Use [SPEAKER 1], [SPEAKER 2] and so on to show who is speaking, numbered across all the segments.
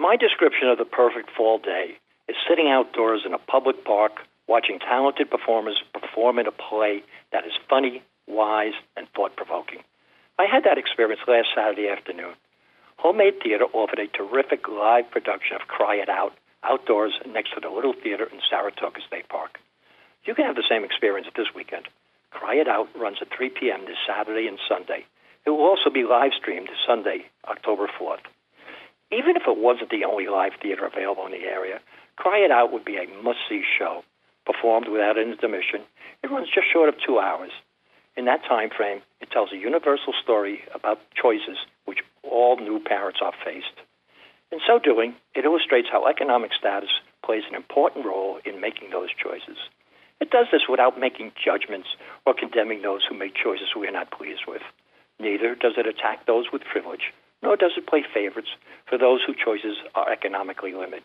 [SPEAKER 1] My description of the perfect fall day is sitting outdoors in a public park watching talented performers perform in a play that is funny, wise, and thought-provoking. I had that experience last Saturday afternoon. Homemade Theater offered a terrific live production of Cry It Out outdoors next to the Little Theater in Saratoga State Park. You can have the same experience this weekend. Cry It Out runs at 3 p.m. this Saturday and Sunday. It will also be live streamed Sunday, October 4th. Even if it wasn't the only live theater available in the area, Cry It Out would be a must-see show. Performed without intermission, it runs just short of 2 hours. In that time frame, it tells a universal story about choices which all new parents are faced. In so doing, it illustrates how economic status plays an important role in making those choices. It does this without making judgments or condemning those who make choices we are not pleased with. Neither does it attack those with privilege, nor does it play favorites for those whose choices are economically limited.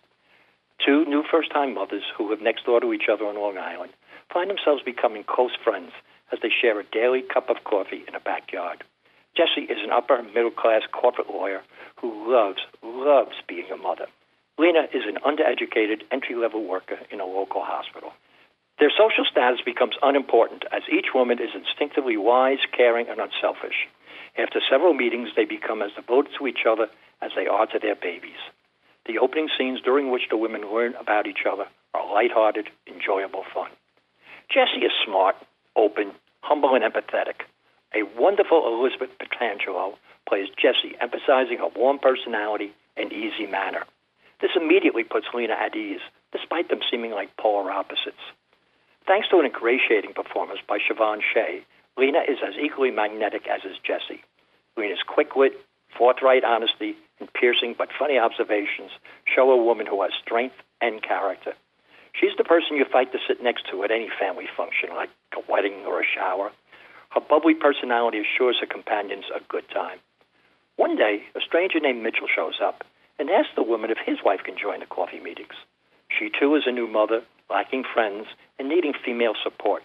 [SPEAKER 1] Two new first-time mothers who live next door to each other on Long Island find themselves becoming close friends as they share a daily cup of coffee in a backyard. Jessie is an upper-middle-class corporate lawyer who loves being a mother. Lena is an undereducated entry-level worker in a local hospital. Their social status becomes unimportant as each woman is instinctively wise, caring, and unselfish. After several meetings, they become as devoted to each other as they are to their babies. The opening scenes during which the women learn about each other are lighthearted, enjoyable fun. Jessie is smart, open, humble, and empathetic. A wonderful Elizabeth Petangelo plays Jessie, emphasizing her warm personality and easy manner. This immediately puts Lena at ease, despite them seeming like polar opposites. Thanks to an ingratiating performance by Siobhan Shea, Lena is as equally magnetic as is Jessie. Lena's quick wit, forthright honesty, and piercing but funny observations show a woman who has strength and character. She's the person you fight to sit next to at any family function, like a wedding or a shower. Her bubbly personality assures her companions a good time. One day, a stranger named Mitchell shows up and asks the woman if his wife can join the coffee meetings. She, too, is a new mother, lacking friends, and needing female support.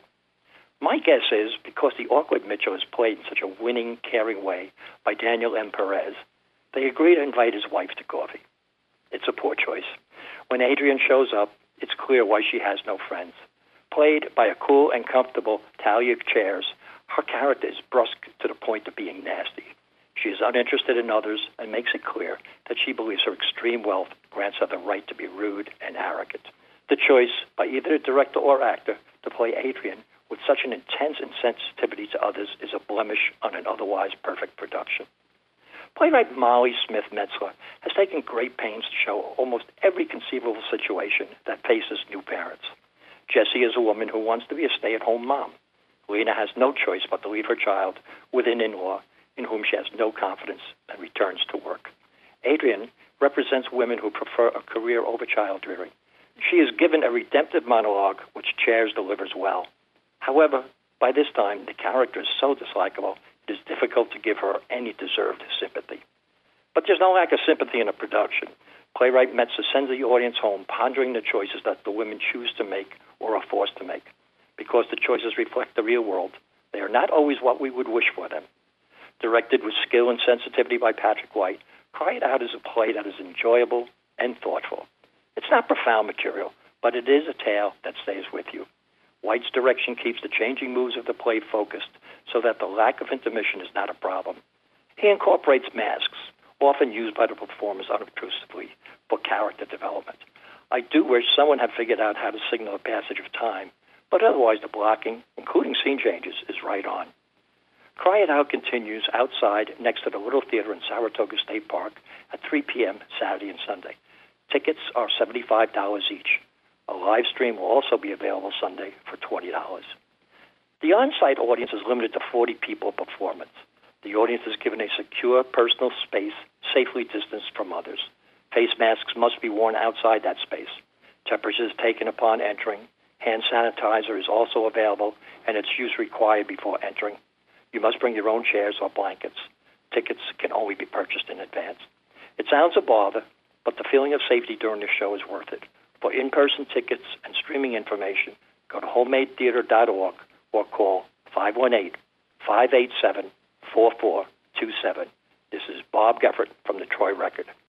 [SPEAKER 1] My guess is because the awkward Mitchell is played in such a winning, caring way by Daniel M. Perez, they agree to invite his wife to coffee. It's a poor choice. When Adrian shows up, it's clear why she has no friends. Played by a cool and comfortable Talia Chairs, her character is brusque to the point of being nasty. She is uninterested in others and makes it clear that she believes her extreme wealth grants her the right to be rude and arrogant. The choice by either the director or actor to play Adrian with such an intense insensitivity to others is a blemish on an otherwise perfect production. Playwright Molly Smith Metzler has taken great pains to show almost every conceivable situation that faces new parents. Jessie is a woman who wants to be a stay-at-home mom. Lena has no choice but to leave her child with an in-law in whom she has no confidence and returns to work. Adrian represents women who prefer a career over child-rearing. She is given a redemptive monologue which Chairs delivers well. However, by this time, the character is so dislikable, it is difficult to give her any deserved sympathy. But there's no lack of sympathy in a production. Playwright Metzler sends the audience home pondering the choices that the women choose to make or are forced to make. Because the choices reflect the real world, they are not always what we would wish for them. Directed with skill and sensitivity by Patrick White, Cry It Out is a play that is enjoyable and thoughtful. It's not profound material, but it is a tale that stays with you. White's direction keeps the changing moves of the play focused so that the lack of intermission is not a problem. He incorporates masks, often used by the performers unobtrusively, for character development. I do wish someone had figured out how to signal a passage of time, but otherwise the blocking, including scene changes, is right on. Cry It Out continues outside next to the Little Theater in Saratoga State Park at 3 p.m. Saturday and Sunday. Tickets are $75 each. A live stream will also be available Sunday for $20. The on-site audience is limited to 40 people per performance. The audience is given a secure personal space, safely distanced from others. Face masks must be worn outside that space. Temperature is taken upon entering. Hand sanitizer is also available, and its use required before entering. You must bring your own chairs or blankets. Tickets can only be purchased in advance. It sounds a bother, but the feeling of safety during the show is worth it. For in-person tickets and streaming information, go to homemadetheater.org or call 518-587-4427. This is Bob Geffert from the Troy Record.